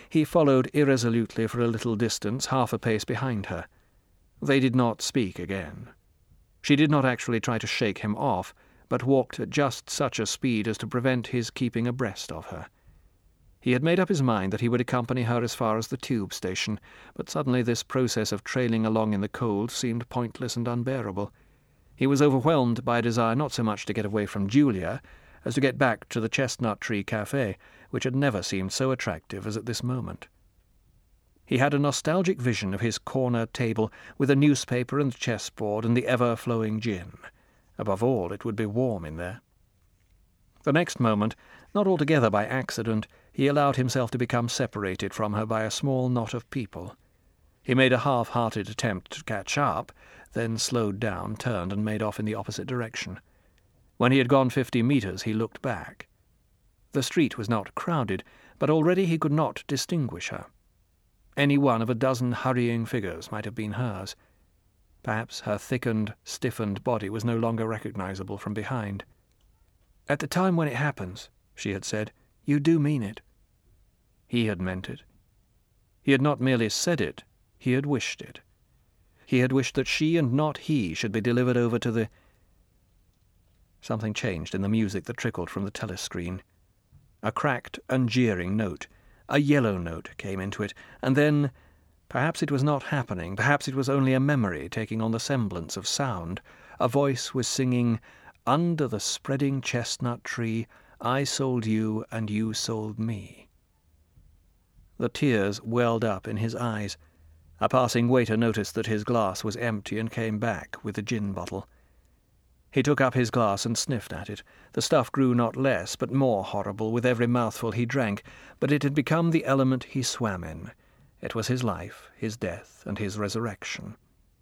He followed irresolutely for a little distance, half a pace behind her. They did not speak again. She did not actually try to shake him off, but walked at just such a speed as to prevent his keeping abreast of her. He had made up his mind that he would accompany her as far as the tube station, but suddenly this process of trailing along in the cold seemed pointless and unbearable. He was overwhelmed by a desire not so much to get away from Julia as to get back to the Chestnut Tree Café, which had never seemed so attractive as at this moment. He had a nostalgic vision of his corner table with a newspaper and chessboard and the ever-flowing gin. Above all, it would be warm in there. The next moment, not altogether by accident, he allowed himself to become separated from her by a small knot of people. He made a half-hearted attempt to catch up, then slowed down, turned, and made off in the opposite direction. When he had gone 50 meters, he looked back. The street was not crowded, but already he could not distinguish her. Any one of a dozen hurrying figures might have been hers. Perhaps her thickened, stiffened body was no longer recognizable from behind. "At the time when it happens," she had said, "you do mean it." He had meant it. He had not merely said it, he had wished it. He had wished that she and not he should be delivered over to the... Something changed in the music that trickled from the telescreen. A cracked and jeering note, a yellow note, came into it, and then, perhaps it was not happening, perhaps it was only a memory taking on the semblance of sound, a voice was singing, "Under the spreading chestnut tree, I sold you and you sold me." The tears welled up in his eyes. A passing waiter noticed that his glass was empty and came back with the gin bottle. He took up his glass and sniffed at it. The stuff grew not less, but more horrible with every mouthful he drank, but it had become the element he swam in. It was his life, his death, and his resurrection.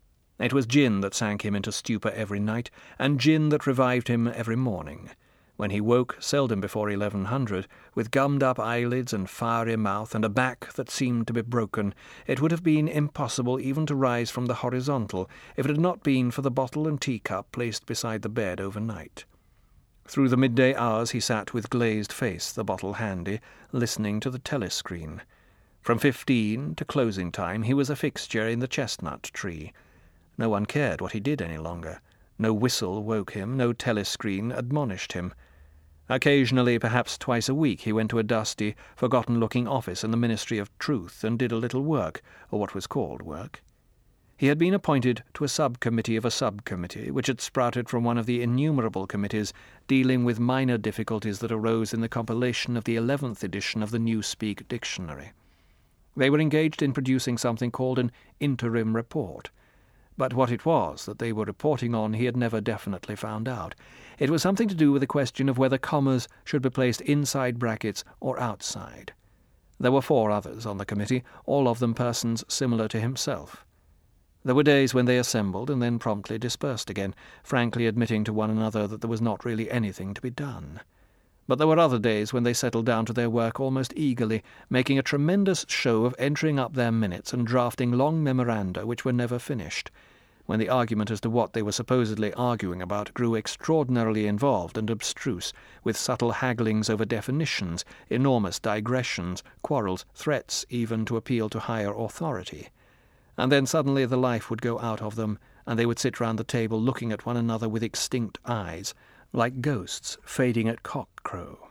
It was gin that sank him into stupor every night, and gin that revived him every morning. When he woke, seldom before 1100, with gummed-up eyelids and fiery mouth and a back that seemed to be broken, it would have been impossible even to rise from the horizontal if it had not been for the bottle and teacup placed beside the bed overnight. Through the midday hours he sat with glazed face, the bottle handy, listening to the telescreen. From 15 to closing time he was a fixture in the chestnut tree. No one cared what he did any longer. No whistle woke him, no telescreen admonished him. Occasionally, perhaps twice a week, he went to a dusty, forgotten-looking office in the Ministry of Truth and did a little work, or what was called work. He had been appointed to a subcommittee of a subcommittee, which had sprouted from one of the innumerable committees dealing with minor difficulties that arose in the compilation of the 11th edition of the Newspeak Dictionary. They were engaged in producing something called an interim report. But what it was that they were reporting on he had never definitely found out. It was something to do with the question of whether commas should be placed inside brackets or outside. There were 4 others on the committee, all of them persons similar to himself. There were days when they assembled and then promptly dispersed again, frankly admitting to one another that there was not really anything to be done. But there were other days when they settled down to their work almost eagerly, making a tremendous show of entering up their minutes and drafting long memoranda which were never finished. When the argument as to what they were supposedly arguing about grew extraordinarily involved and abstruse, with subtle hagglings over definitions, enormous digressions, quarrels, threats even to appeal to higher authority. And then suddenly the life would go out of them, and they would sit round the table looking at one another with extinct eyes, like ghosts fading at cockcrow.